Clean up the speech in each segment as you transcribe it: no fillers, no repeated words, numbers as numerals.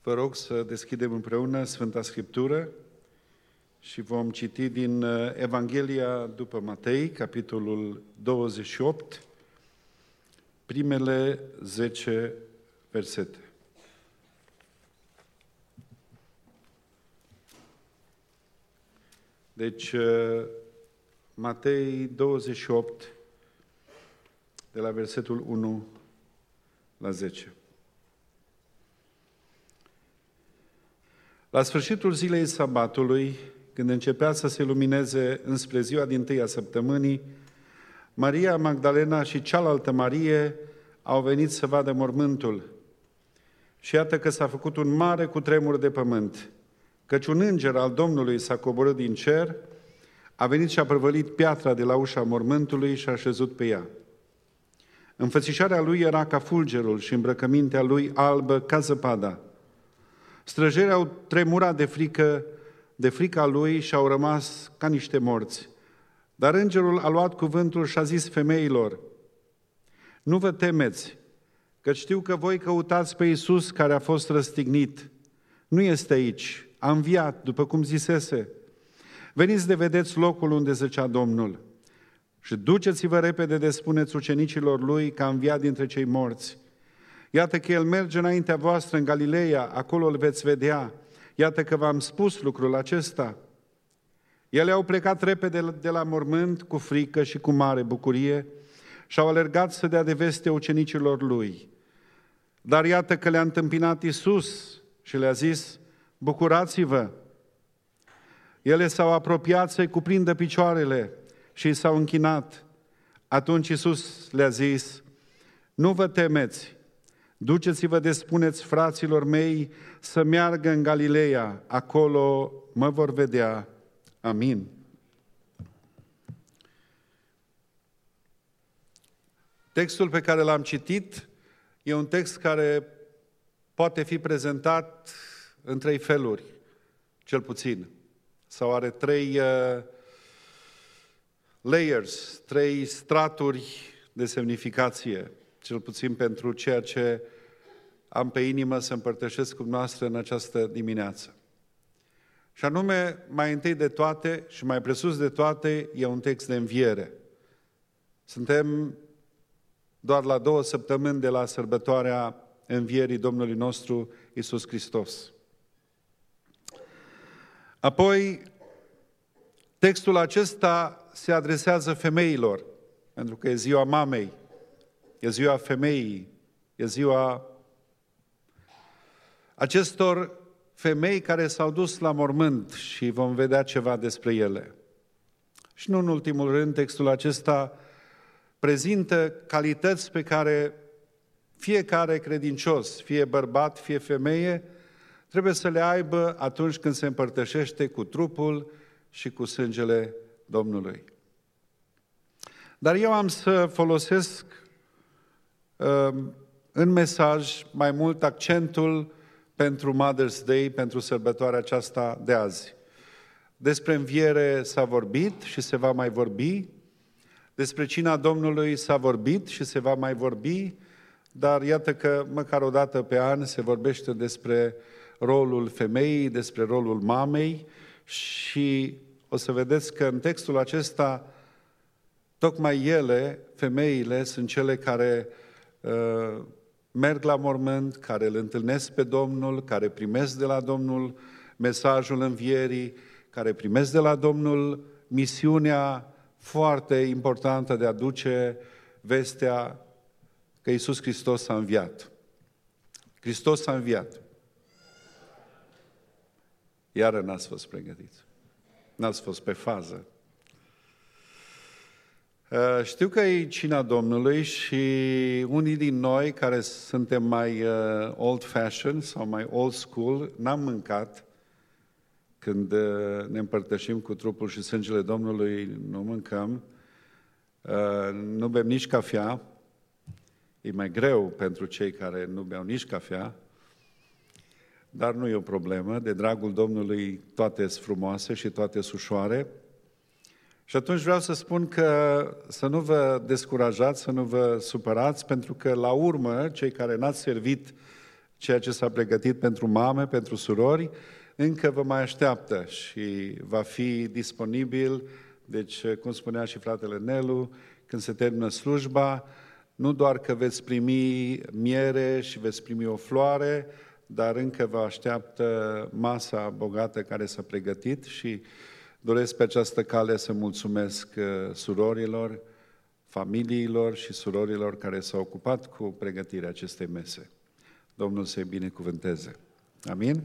Vă rog să deschidem împreună Sfânta Scriptură și vom citi din Evanghelia după Matei, capitolul 28, primele 10 versete. Deci, Matei 28, de la versetul 1 la 10. La sfârșitul zilei sabatului, când începea să se lumineze înspre ziua dintâi a săptămânii, Maria Magdalena și cealaltă Marie au venit să vadă mormântul. Și iată că s-a făcut un mare cutremur de pământ, căci un înger al Domnului s-a coborât din cer, a venit și a prăvălit piatra de la ușa mormântului și a șezut pe ea. Înfățișarea lui era ca fulgerul și îmbrăcămintea lui albă ca zăpada. Străjerii au tremurat de frica lui și au rămas ca niște morți. Dar îngerul a luat cuvântul și a zis femeilor: nu vă temeți, că știu că voi căutați pe Iisus care a fost răstignit. Nu este aici, a înviat, după cum zisese. Veniți de vedeți locul unde zăcea Domnul. Și duceți-vă repede de spuneți ucenicilor lui că a înviat dintre cei morți. Iată că el merge înaintea voastră în Galileea, acolo îl veți vedea. Iată că v-am spus lucrul acesta. Ele au plecat repede de la mormânt cu frică și cu mare bucurie și au alergat să dea de veste ucenicilor lui. Dar iată că le-a întâmpinat Iisus și le-a zis: bucurați-vă! Ele s-au apropiat să-i cuprindă picioarele și s-au închinat. Atunci Iisus le-a zis: nu vă temeți! Duceți-vă de spuneți fraților mei să meargă în Galileea, acolo mă vor vedea. Amin. Textul pe care l-am citit e un text care poate fi prezentat în trei feluri, cel puțin. Sau are trei layers, trei straturi de semnificație, cel puțin pentru ceea ce am pe inimă să împărtășesc cu noastră în această dimineață. Și anume, mai întâi de toate și mai presus de toate, e un text de înviere. Suntem doar la 2 săptămâni de la sărbătoarea învierii Domnului nostru Iisus Hristos. Apoi, textul acesta se adresează femeilor, pentru că e ziua mamei, e ziua femeii, e ziua acestor femei care s-au dus la mormânt și vom vedea ceva despre ele. Și nu în ultimul rând, textul acesta prezintă calități pe care fiecare credincios, fie bărbat, fie femeie, trebuie să le aibă atunci când se împărtășește cu trupul și cu sângele Domnului. Dar eu am să folosesc în mesaj mai mult accentul pentru Mother's Day, pentru sărbătoarea aceasta de azi. Despre înviere s-a vorbit și se va mai vorbi, despre cina Domnului s-a vorbit și se va mai vorbi, dar iată că măcar o dată pe an se vorbește despre rolul femeii, despre rolul mamei și o să vedeți că în textul acesta tocmai ele, femeile, sunt cele care merg la mormânt, care îl întâlnesc pe Domnul, care primesc de la Domnul mesajul învierii, care primesc de la Domnul misiunea foarte importantă de a duce vestea că Iisus Hristos a înviat. Hristos a înviat. Iară n-ați fost pregătiți. N-ați fost pe fază. Știu că e cina Domnului și unii din noi care suntem mai old-fashioned sau mai old school, n-am mâncat când ne împărtășim cu trupul și sângele Domnului, nu mâncăm, nu bem nici cafea, e mai greu pentru cei care nu beau nici cafea, dar nu e o problemă, de dragul Domnului toate sunt frumoase și toate sunt ușoare. Și atunci vreau să spun că să nu vă descurajați, să nu vă supărați, pentru că la urmă, cei care n-ați servit ceea ce s-a pregătit pentru mame, pentru surori, încă vă mai așteaptă și va fi disponibil. Deci, cum spunea și fratele Nelu, când se termină slujba, nu doar că veți primi miere și veți primi o floare, dar încă vă așteaptă masa bogată care s-a pregătit și doresc pe această cale să mulțumesc surorilor, familiilor și surorilor care s-au ocupat cu pregătirea acestei mese. Domnul să-i binecuvânteze. Amin?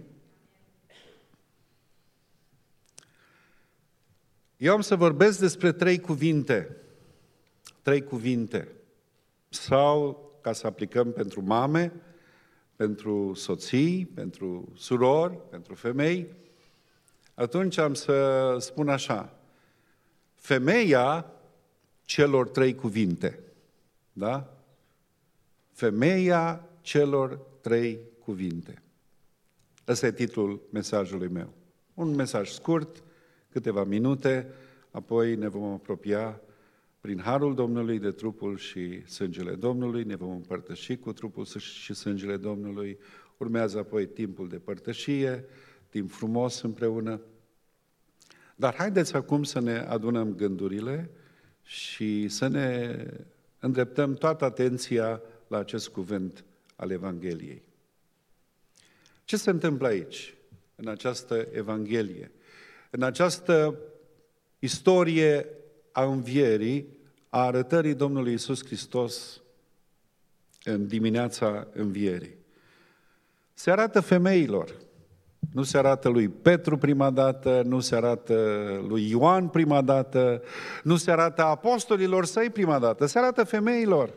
Eu am să vorbesc despre 3 cuvinte. 3 cuvinte. Sau, ca să aplicăm pentru mame, pentru soții, pentru surori, pentru femei, atunci am să spun așa: femeia celor 3 cuvinte. Da? Femeia celor 3 cuvinte. Ăsta e titlul mesajului meu. Un mesaj scurt, câteva minute, apoi ne vom apropia prin harul Domnului de trupul și sângele Domnului, ne vom împărtăși cu trupul și sângele Domnului, urmează apoi timpul de părtășie, timp frumos împreună. Dar haideți acum să ne adunăm gândurile și să ne îndreptăm toată atenția la acest cuvânt al Evangheliei. Ce se întâmplă aici, în această Evanghelie, în această istorie a învierii, a arătării Domnului Iisus Hristos în dimineața învierii? Se arată femeilor, nu se arată lui Petru prima dată, nu se arată lui Ioan prima dată, nu se arată apostolilor săi prima dată, se arată femeilor.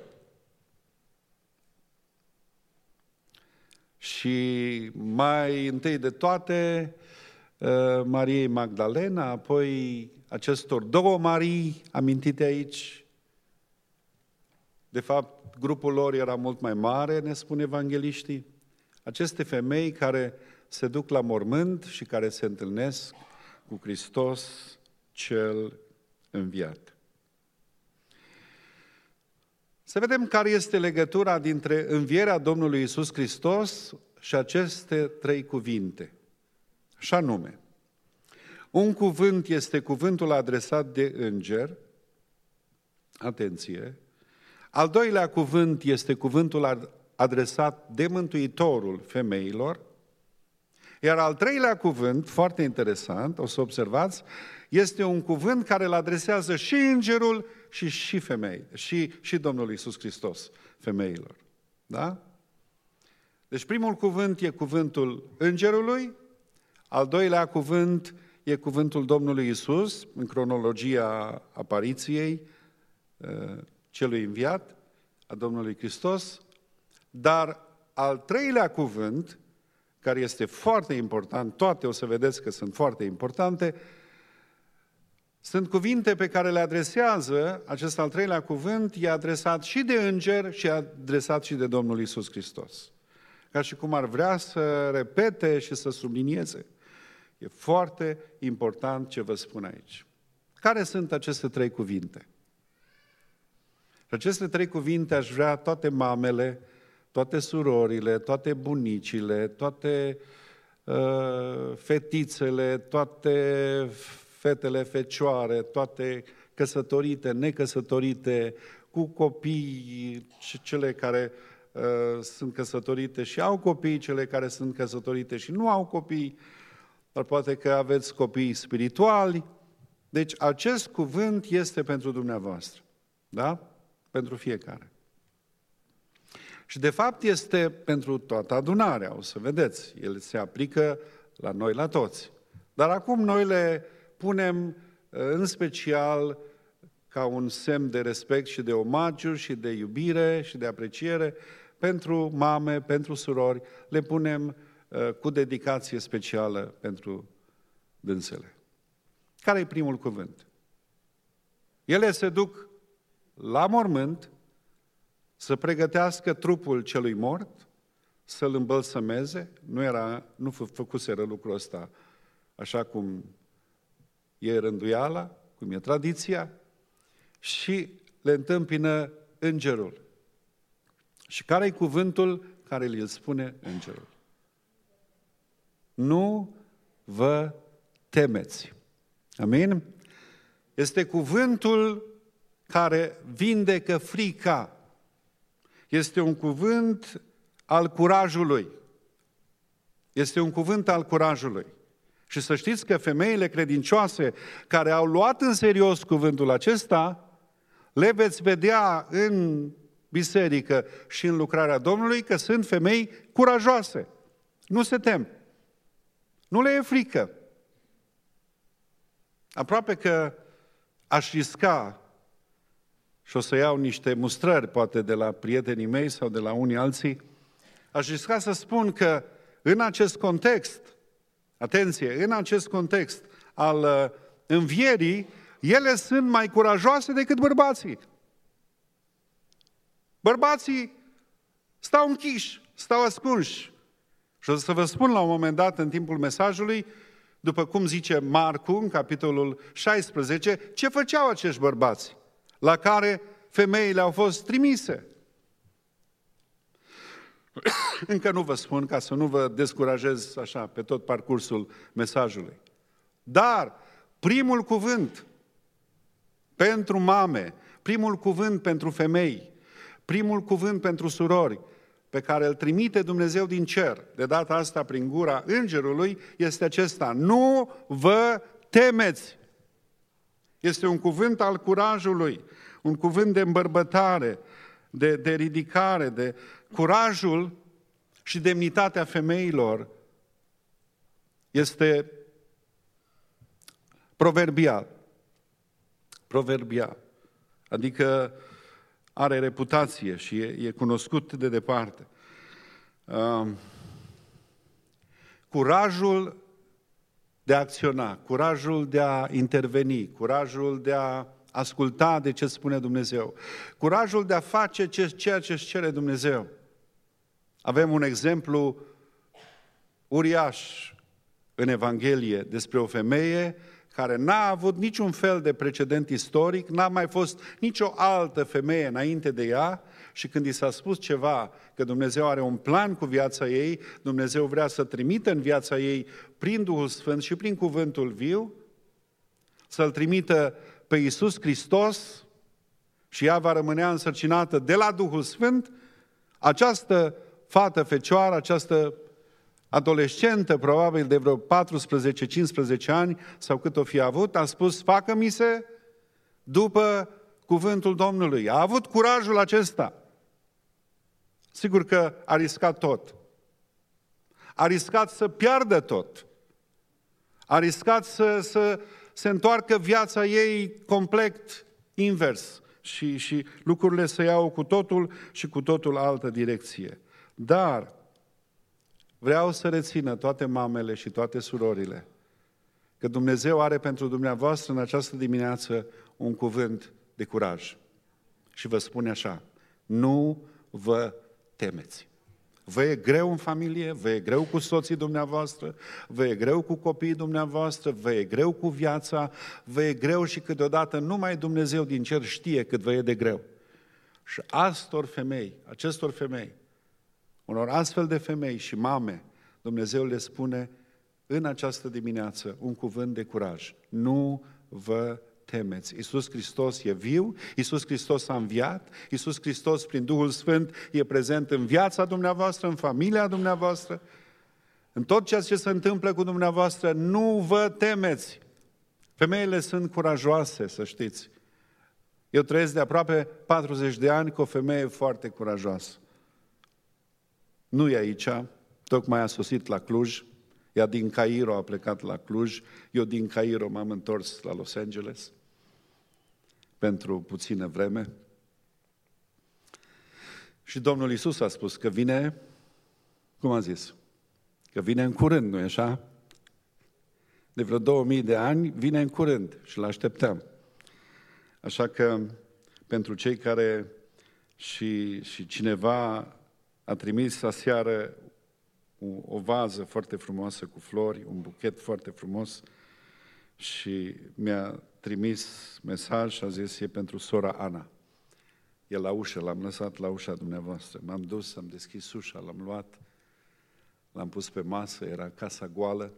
Și mai întâi de toate, Mariei Magdalena, apoi acestor 2 Marii amintite aici. De fapt, grupul lor era mult mai mare, ne spun evangheliștii. Aceste femei care se duc la mormânt și care se întâlnesc cu Hristos cel înviat. Să vedem care este legătura dintre învierea Domnului Iisus Hristos și aceste 3 cuvinte. Și anume, un cuvânt este cuvântul adresat de înger, atenție, al doilea cuvânt este cuvântul adresat de Mântuitorul femeilor, iar al treilea cuvânt, foarte interesant, o să observați, este un cuvânt care îl adresează și îngerul și femei, și Domnul Iisus Hristos femeilor. Da? Deci primul cuvânt e cuvântul îngerului, al doilea cuvânt e cuvântul Domnului Iisus, în cronologia apariției celui înviat, a Domnului Hristos, dar al treilea cuvânt, care este foarte important, toate o să vedeți că sunt foarte importante, sunt cuvinte pe care le adresează, acest al treilea cuvânt e adresat și de înger și adresat și de Domnul Iisus Hristos. Ca și cum ar vrea să repete și să sublinieze. E foarte important ce vă spun aici. Care sunt aceste 3 cuvinte? Aceste 3 cuvinte aș vrea toate mamele, toate surorile, toate bunicile, toate fetițele, toate fetele fecioare, toate căsătorite, necăsătorite, cu copii, cele care sunt căsătorite și au copii, cele care sunt căsătorite și nu au copii, dar poate că aveți copii spirituali. Deci acest cuvânt este pentru dumneavoastră, da? Pentru fiecare. Și de fapt este pentru toată adunarea, o să vedeți, el se aplică la noi, la toți. Dar acum noi le punem în special ca un semn de respect și de omagiu și de iubire și de apreciere pentru mame, pentru surori, le punem cu dedicație specială pentru dânsele. Care e primul cuvânt? Ele se duc la mormânt să pregătească trupul celui mort, să-l îmbălsămeze, nu făcuseră lucrul ăsta așa cum e rânduiala, cum e tradiția, și le întâmpină îngerul. Și care e cuvântul care îl spune îngerul. Nu vă temeți. Amin? Este cuvântul care vindecă frica. Este un cuvânt al curajului. Este un cuvânt al curajului. Și să știți că femeile credincioase care au luat în serios cuvântul acesta, le veți vedea în biserică și în lucrarea Domnului că sunt femei curajoase. Nu se tem. Nu le e frică. Aproape că aș risca, și o să iau niște mustrări, poate de la prietenii mei sau de la unii alții, aș risca să spun că în acest context, atenție, în acest context al învierii, ele sunt mai curajoase decât bărbații. Bărbații stau închiși, stau ascunși. Și o să vă spun la un moment dat, în timpul mesajului, după cum zice Marcu, în capitolul 16, ce făceau acești bărbați, la care femeile au fost trimise. Încă nu vă spun, ca să nu vă descurajez așa pe tot parcursul mesajului. Dar primul cuvânt pentru mame, primul cuvânt pentru femei, primul cuvânt pentru surori, pe care îl trimite Dumnezeu din cer, de data asta prin gura îngerului, este acesta: nu vă temeți. Este un cuvânt al curajului, un cuvânt de îmbărbătare, de ridicare, de curajul și demnitatea femeilor. Este proverbial. Proverbial. Adică are reputație și e cunoscut de departe. Curajul de a acționa, curajul de a interveni, curajul de a asculta de ce spune Dumnezeu, curajul de a face ceea ce își cere Dumnezeu. Avem un exemplu uriaș în Evanghelie despre o femeie care n-a avut niciun fel de precedent istoric, n-a mai fost nicio altă femeie înainte de ea și când i s-a spus ceva, că Dumnezeu are un plan cu viața ei, Dumnezeu vrea să trimită în viața ei prin Duhul Sfânt și prin cuvântul viu, să-L trimită pe Iisus Hristos și ea va rămâne însărcinată de la Duhul Sfânt, această fată fecioară, această adolescentă, probabil de vreo 14-15 ani, sau cât o fi avut, a spus: facă-mi se după cuvântul Domnului. A avut curajul acesta. Sigur că a riscat tot. A riscat să piardă tot. A riscat să se întoarcă viața ei complet invers și lucrurile să iau cu totul și cu totul altă direcție. Dar vreau să rețină toate mamele și toate surorile că Dumnezeu are pentru dumneavoastră în această dimineață un cuvânt de curaj. Și vă spune așa: nu vă temeți. Vă e greu în familie, vă e greu cu soții dumneavoastră, vă e greu cu copiii dumneavoastră, vă e greu cu viața, vă e greu și câteodată numai Dumnezeu din cer știe cât vă e de greu. Și acestor femei, unor astfel de femei și mame, Dumnezeu le spune în această dimineață un cuvânt de curaj. Nu vă temeți. Iisus Hristos e viu, Iisus Hristos a înviat, Iisus Hristos prin Duhul Sfânt e prezent în viața dumneavoastră, în familia dumneavoastră, în tot ceea ce se întâmplă cu dumneavoastră. Nu vă temeți. Femeile sunt curajoase, să știți. Eu trăiesc de aproape 40 de ani cu o femeie foarte curajoasă. Nu e aici, tocmai a sosit la Cluj, ea din Cairo a plecat la Cluj, eu din Cairo m-am întors la Los Angeles pentru puțină vreme. Și Domnul Iisus a spus că vine, cum a zis? Că vine în curând, nu-i așa? De vreo 2000 de ani vine în curând și l-așteptăm. Așa că pentru cei care și cineva a trimis aseară o vază foarte frumoasă cu flori, un buchet foarte frumos și mi-a trimis mesaj și a zis: e pentru sora Ana. E la ușă, l-am lăsat la ușa dumneavoastră. M-am dus, am deschis ușa, l-am luat, l-am pus pe masă, era casa goală.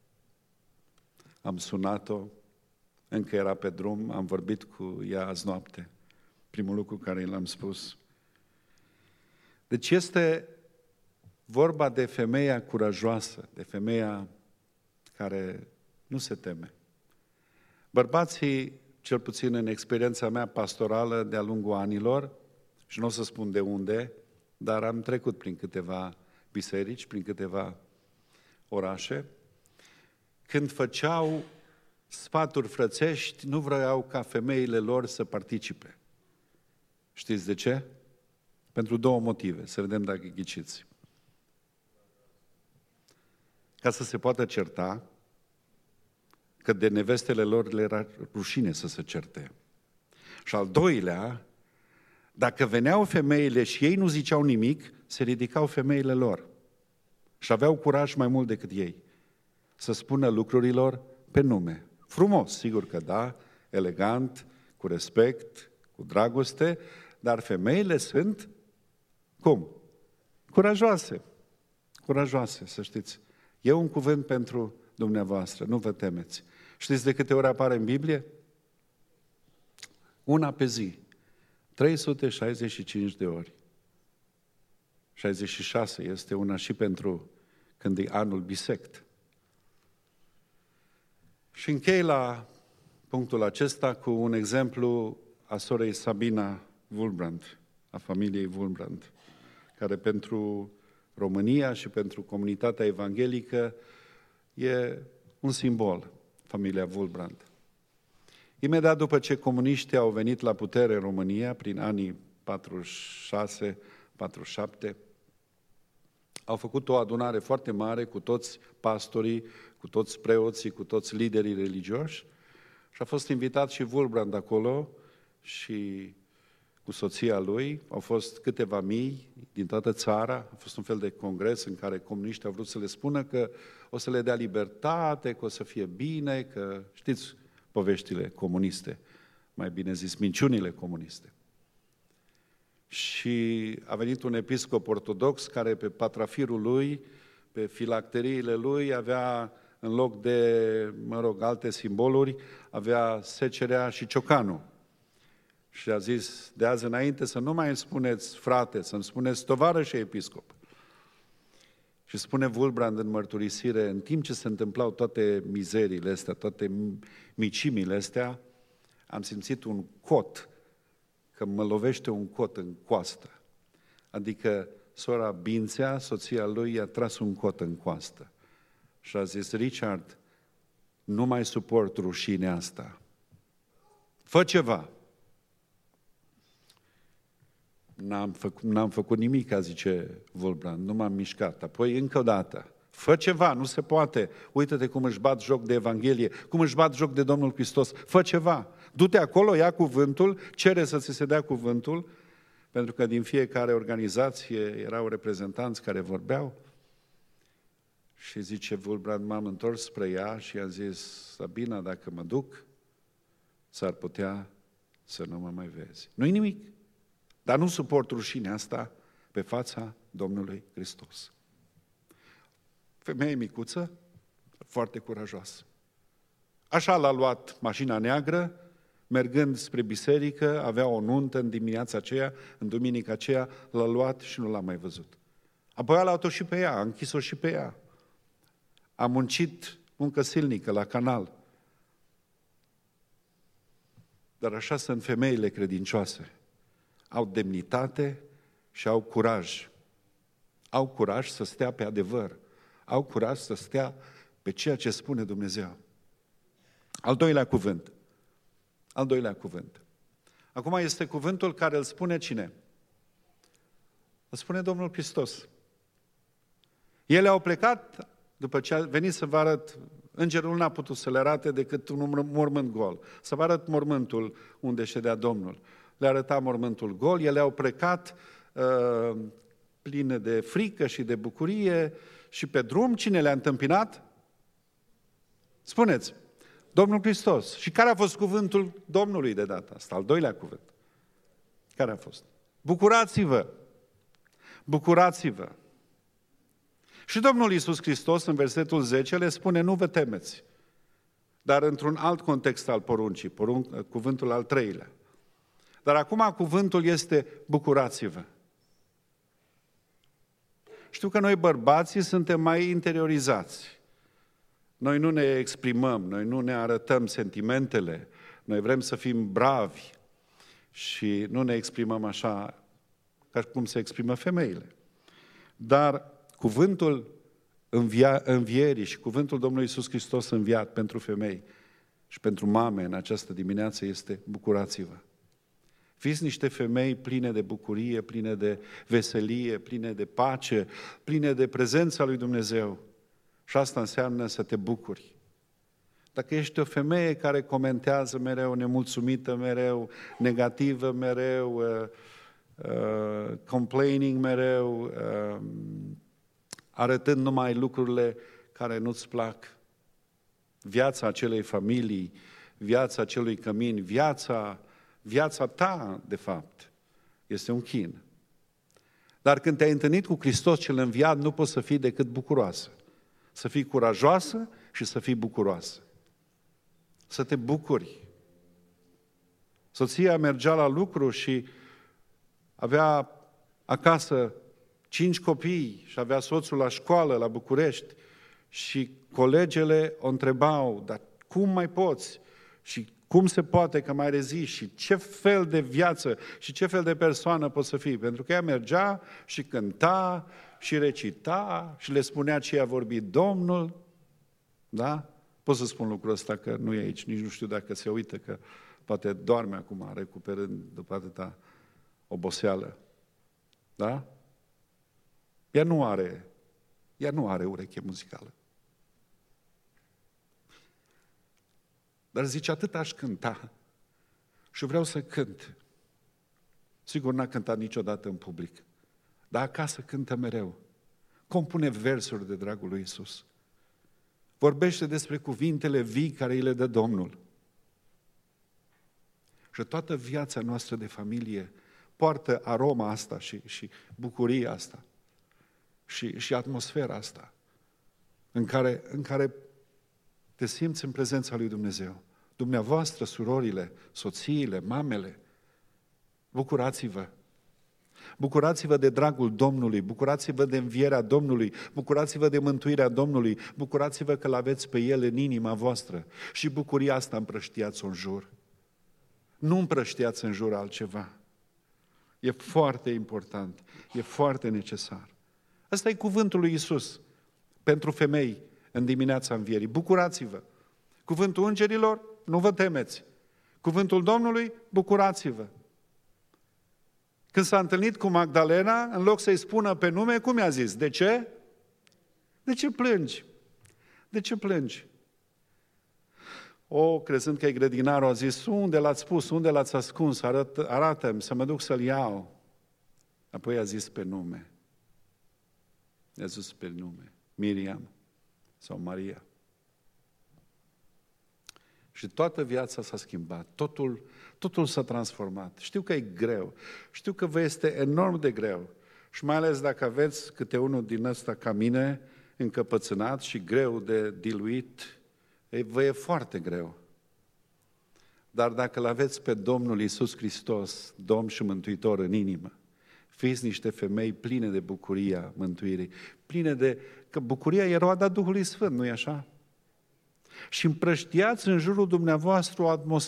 Am sunat-o, încă era pe drum, am vorbit cu ea azi noapte. Primul lucru care l-am spus. Deci este vorba de femeia curajoasă, de femeia care nu se teme. Bărbații, cel puțin în experiența mea pastorală de-a lungul anilor, și nu o să spun de unde, dar am trecut prin câteva biserici, prin câteva orașe, când făceau sfaturi frățești, nu vreau ca femeile lor să participe. Știți de ce? Pentru două motive, să vedem dacă ghiciți. Ca să se poată certa, că de nevestele lor le era rușine să se certe. Și al doilea, dacă veneau femeile și ei nu ziceau nimic, se ridicau femeile lor. Și aveau curaj mai mult decât ei să spună lucrurilor pe nume. Frumos, sigur că da, elegant, cu respect, cu dragoste, dar femeile sunt, cum? Curajoase. Curajoase, să știți. E un cuvânt pentru dumneavoastră, nu vă temeți. Știți de câte ori apare în Biblie? Una pe zi. 365 de ori. 66 este una și pentru când e anul bisect. Și închei la punctul acesta cu un exemplu a sorei Sabina Wulbrand, a familiei Wulbrand, care pentru România și pentru comunitatea evanghelică e un simbol, familia Wulbrand. Imediat după ce comuniștii au venit la putere în România, prin anii 46-47, au făcut o adunare foarte mare cu toți pastorii, cu toți preoții, cu toți liderii religioși și a fost invitat și Wulbrand acolo și cu soția lui. Au fost câteva mii din toată țara, a fost un fel de congres în care comuniștii au vrut să le spună că o să le dea libertate, că o să fie bine, că știți poveștile comuniste, mai bine zis minciunile comuniste. Și a venit un episcop ortodox care pe patrafirul lui, pe filacteriile lui, avea în loc de, alte simboluri, avea secerea și ciocanul. Și a zis, de azi înainte să nu mai îmi spuneți frate, să-mi spuneți tovarășe episcop. Și spune Wulbrand în mărturisire, în timp ce se întâmplau toate mizeriile astea, toate micimile astea, am simțit un cot, că mă lovește un cot în coastă. Adică sora Bințea, soția lui, i-a tras un cot în coastă. Și a zis, Richard, nu mai suport rușinea asta. Fă ceva. N-am făcut nimic, zice Wulbrand, nu m-am mișcat. Apoi încă o dată, fă ceva, nu se poate. Uită-te cum își bat joc de Evanghelie, cum își bat joc de Domnul Hristos. Fă ceva. Du-te acolo, ia cuvântul, cere să ți se dea cuvântul, pentru că din fiecare organizație erau reprezentanți care vorbeau. Și zice Wulbrand, m-am întors spre ea și i-am zis, Sabina, dacă mă duc, s-ar putea să nu mă mai vezi. Nu-i nimic. Dar nu suport rușinea asta pe fața Domnului Hristos. Femeie micuță, foarte curajoasă. Așa l-a luat mașina neagră, mergând spre biserică, avea o nuntă în dimineața aceea, în duminica aceea, l-a luat și nu l-a mai văzut. Apoi a luat-o și pe ea, a închis-o și pe ea. A muncit muncă silnică la canal. Dar așa sunt femeile credincioase. Au demnitate și au curaj. Au curaj să stea pe adevăr. Au curaj să stea pe ceea ce spune Dumnezeu. Al doilea cuvânt. Al doilea cuvânt. Acum este cuvântul care îl spune cine? Îl spune Domnul Hristos. Ele au plecat, după ce a venit să vă arăt, îngerul n-a putut să le arate decât un mormânt gol. Să vă arăt mormântul unde ședea Domnul. Le arăta mormântul gol, ele au plecat pline de frică și de bucurie și pe drum, cine le-a întâmpinat? Spuneți, Domnul Hristos. Și care a fost cuvântul Domnului de data asta? Al doilea cuvânt. Care a fost? Bucurați-vă! Bucurați-vă! Și Domnul Iisus Hristos, în versetul 10, le spune, nu vă temeți, dar într-un alt context al poruncii, cuvântul al treilea. Dar acum cuvântul este bucurați-vă. Știu că noi bărbații suntem mai interiorizați. Noi nu ne exprimăm, noi nu ne arătăm sentimentele, noi vrem să fim bravi și nu ne exprimăm așa ca cum se exprimă femeile. Dar cuvântul învierii și cuvântul Domnului Iisus Hristos înviat pentru femei și pentru mame în această dimineață este bucurați-vă. Fiți niște femei pline de bucurie, pline de veselie, pline de pace, pline de prezența lui Dumnezeu. Și asta înseamnă să te bucuri. Dacă ești o femeie care comentează mereu, nemulțumită mereu, negativă mereu, complaining mereu, arătând numai lucrurile care nu-ți plac, viața acelei familii, viața acelui cămin, viața ta, de fapt, este un chin. Dar când te-ai întâlnit cu Hristos cel înviat, nu poți să fii decât bucuroasă. Să fii curajoasă și să fii bucuroasă. Să te bucuri. Soția mergea la lucru și avea acasă 5 copii și avea soțul la școală, la București, și colegele o întrebau, dar cum mai poți? Și cum se poate că mai reziști? Și ce fel de viață și ce fel de persoană poți să fii? Pentru că ea mergea și cânta și recita și le spunea ce i-a vorbit Domnul. Da? Pot să spun lucrul ăsta că nu e aici, nici nu știu dacă se uită, că poate doarme acum, recuperând după atâta oboseală. Da? Ea nu are ureche muzicală. Dar zice, atât aș cânta și vreau să cânt. Sigur, n-a cântat niciodată în public, dar acasă cântă mereu. Compune versuri de dragul lui Iisus. Vorbește despre cuvintele vii care îi le dă Domnul. Și toată viața noastră de familie poartă aroma asta și bucuria asta și atmosfera asta în care te simți în prezența lui Dumnezeu. Dumneavoastră, surorile, soțiile, mamele, bucurați-vă! Bucurați-vă de dragul Domnului, bucurați-vă de învierea Domnului, bucurați-vă de mântuirea Domnului, bucurați-vă că l-aveți pe El în inima voastră și bucuria asta împrăștiați-o în jur. Nu împrăștiați în jur altceva. E foarte important, e foarte necesar. Ăsta e cuvântul lui Iisus pentru femei în dimineața învierii. Bucurați-vă! Cuvântul îngerilor, nu vă temeți. Cuvântul Domnului, bucurați-vă! Când s-a întâlnit cu Magdalena, în loc să-i spună pe nume, cum i-a zis? De ce? De ce plângi? De ce plângi? Crezând că e grădinarul, a zis, unde l-ați pus, unde l-ați ascuns, arată-mi să mă duc să-l iau. Apoi a zis pe nume. I-a zis pe nume, Miriam sau Maria. Și toată viața s-a schimbat, totul s-a transformat. Știu că e greu, știu că vă este enorm de greu și mai ales dacă aveți câte unul din ăsta ca mine, încăpățânat și greu de diluit, vă e foarte greu. Dar dacă îl aveți pe Domnul Iisus Hristos, Domn și Mântuitor în inimă, fiți niște femei pline de bucuria mântuirii, că bucuria e roada Duhului Sfânt, nu-i așa? Și împrăștiați în jurul dumneavoastră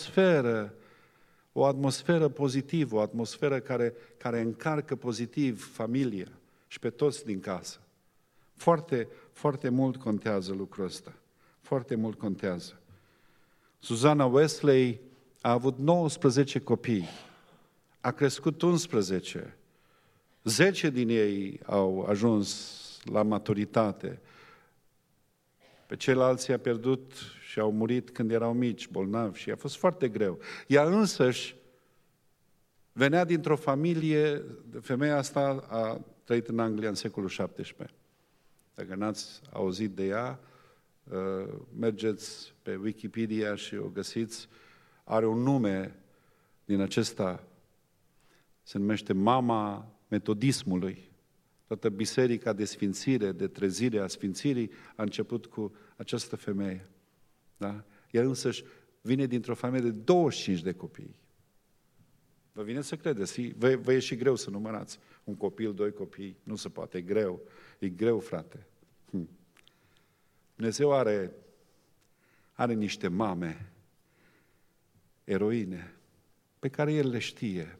o atmosferă pozitivă, o atmosferă care încarcă pozitiv familia și pe toți din casă. Foarte, foarte mult contează lucrul ăsta. Foarte mult contează. Susanna Wesley a avut 19 copii, a crescut 11, 10 din ei au ajuns la maturitate, pe ceilalți i-a pierdut și au murit când erau mici, bolnavi și a fost foarte greu. Ea însăși venea dintr-o familie, femeia asta a trăit în Anglia în secolul XVII. Dacă n-ați auzit de ea, mergeți pe Wikipedia și o găsiți, are un nume din acesta se numește mama metodismului. Toată biserica de sfințire, de trezire a sfințirii a început cu această femeie. Da? Ea însăși vine dintr-o familie de 25 de copii. Vă vine să credeți, vă e și greu să numărați un copil, 2 copii, nu se poate, e greu, frate. Dumnezeu are niște mame, eroine, pe care El le știe.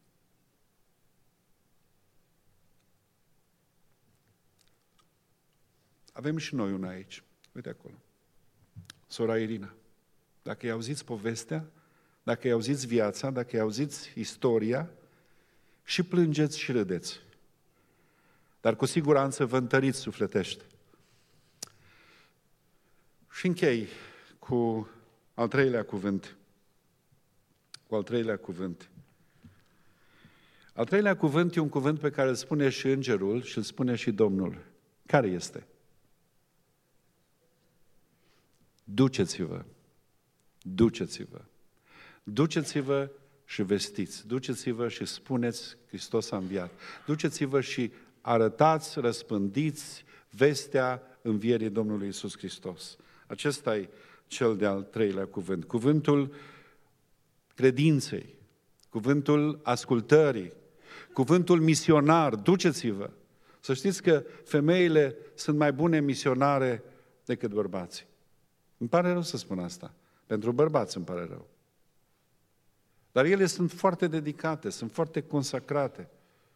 Avem și noi una aici, uite acolo, sora Irina. Dacă îi auziți povestea, dacă îi auziți viața, dacă îi auziți istoria, și plângeți și râdeți. Dar cu siguranță vă întăriți sufletește. Și închei cu al treilea cuvânt. Al treilea cuvânt e un cuvânt pe care îl spune și îngerul și îl spune și Domnul. Care este? Duceți-vă. Duceți-vă. Duceți-vă și vestiți. Duceți-vă și spuneți Hristos a înviat. Duceți-vă și arătați, răspândiți vestea învierii Domnului Iisus Hristos. Acesta e cel de-al treilea cuvânt. Cuvântul credinței, cuvântul ascultării, cuvântul misionar. Duceți-vă. Să știți că femeile sunt mai bune misionare decât bărbații. Îmi pare rău să spun asta. Pentru bărbați îmi pare rău. Dar ele sunt foarte dedicate, sunt foarte consacrate.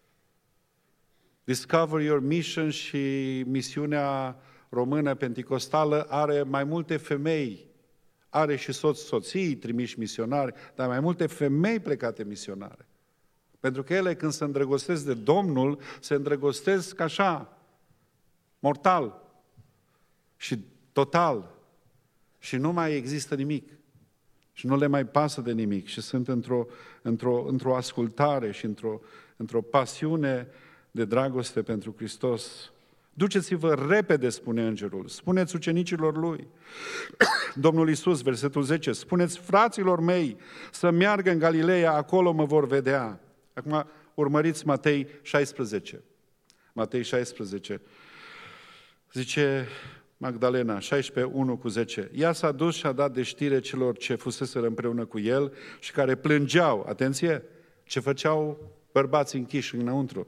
Discover Your Mission și misiunea română penticostală are mai multe femei, are și soții trimiși misionari, dar mai multe femei plecate misionare. Pentru că ele, când se îndrăgostesc de Domnul, se îndrăgostesc așa, mortal și total. Și nu mai există nimic. Și nu le mai pasă de nimic. Și sunt într-o ascultare și într-o pasiune de dragoste pentru Hristos. Duceți-vă repede, spune îngerul. Spuneți ucenicilor lui. Domnul Iisus, versetul 10, spuneți fraților mei să meargă în Galileea, acolo mă vor vedea. Acum urmăriți Matei 16. Matei 16. Zice Magdalena, 16, 1-10. Ea s-a dus și a dat de știre celor ce fuseseră împreună cu el și care plângeau. Atenție! Ce făceau bărbații închiși înăuntru.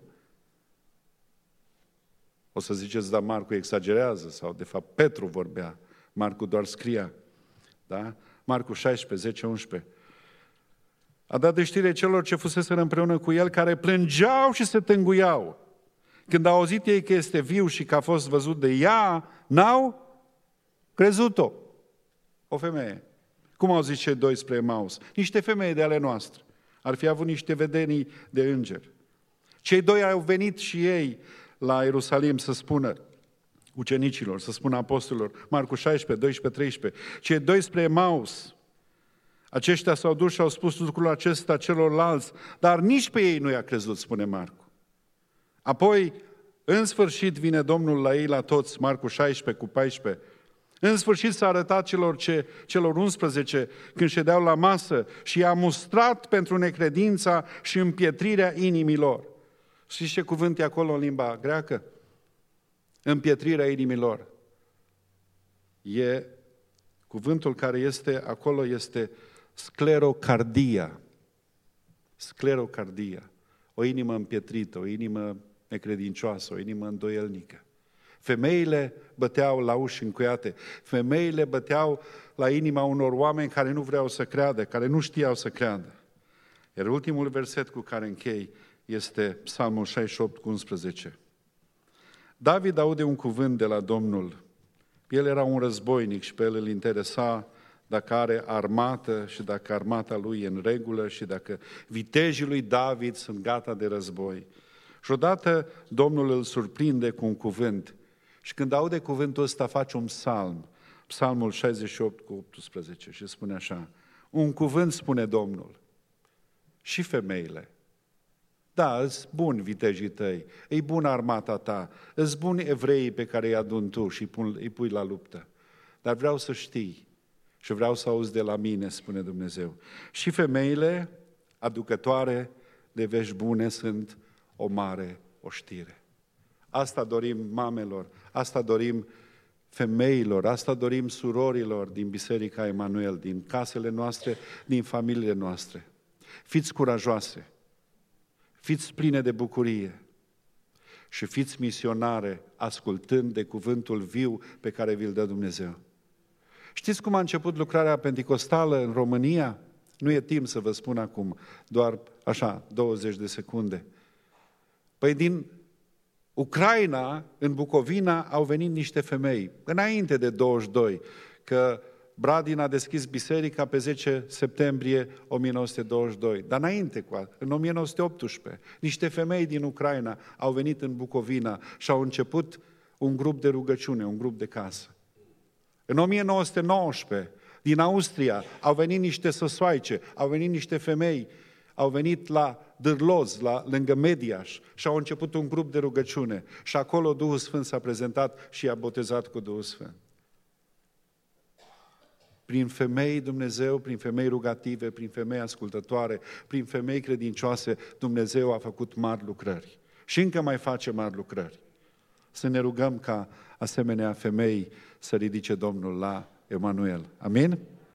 O să ziceți, dar Marcu exagerează, sau de fapt Petru vorbea. Marcu doar scria. Da? Marcu 16, 10, 11. A dat de știre celor ce fuseseră împreună cu el, care plângeau și se tânguiau. Când au auzit ei că este viu și că a fost văzut de ea, n-au crezut-o. O femeie. Cum au zis cei doi spre Emaus? Niște femei de ale noastre. Ar fi avut niște vedenii de îngeri. Cei doi au venit și ei la Ierusalim să spună ucenicilor, să spună apostolilor, Marcu 16, 12, 13, cei doi spre Emaus. Aceștia s-au dus și au spus lucrul acesta celorlalți, dar nici pe ei nu i-a crezut, spune Marcu. Apoi, în sfârșit, vine Domnul la ei, la toți, Marcu 16 cu 14. În sfârșit s-a arătat celor 11 când ședeau la masă și i-a mustrat pentru necredința și împietrirea inimilor. Știți ce cuvânt e acolo în limba greacă? Împietrirea inimilor. Cuvântul care este acolo este sclerocardia. Sclerocardia. O inimă împietrită, o inimă necredincioasă, o inimă îndoielnică. Femeile băteau la uși încuiate, femeile băteau la inima unor oameni care nu vreau să creadă, care nu știau să creadă. Iar ultimul verset cu care închei este Psalmul 68 cu 11. David aude un cuvânt de la Domnul. El era un războinic și pe el îl interesa dacă are armată și dacă armata lui e în regulă și dacă vitejii lui David sunt gata de război. Și odată Domnul îl surprinde cu un cuvânt. Și când aude cuvântul ăsta face un psalm, Psalmul 68 cu 18 și spune așa, un cuvânt spune Domnul și femeile. Da, îți buni vitejii tăi, îi bună armata ta, îți buni evreii pe care îi aduni tu și îi pui la luptă. Dar vreau să știi și vreau să auzi de la mine, spune Dumnezeu. Și femeile aducătoare de vești bune sunt o mare oștire. Asta dorim mamelor, asta dorim femeilor, asta dorim surorilor din Biserica Emanuel, din casele noastre, din familiile noastre. Fiți curajoase, fiți pline de bucurie și fiți misionare ascultând de cuvântul viu pe care vi-l dă Dumnezeu. Știți cum a început lucrarea penticostală în România? Nu e timp să vă spun acum, doar așa, 20 de secunde. Păi din Ucraina, în Bucovina, au venit niște femei, înainte de 22, că Bradin a deschis biserica pe 10 septembrie 1922, dar înainte, în 1918, niște femei din Ucraina au venit în Bucovina și au început un grup de rugăciune, un grup de casă. În 1919, din Austria, au venit niște săsoaice, au venit niște femei, au venit la Dârloz, lângă Mediaș, și au început un grup de rugăciune. Și acolo Duhul Sfânt s-a prezentat și i-a botezat cu Duhul Sfânt. Prin femei Dumnezeu, prin femei rugative, prin femei ascultătoare, prin femei credincioase, Dumnezeu a făcut mari lucrări. Și încă mai face mari lucrări. Să ne rugăm ca asemenea femei să ridice Domnul la Emanuel. Amin?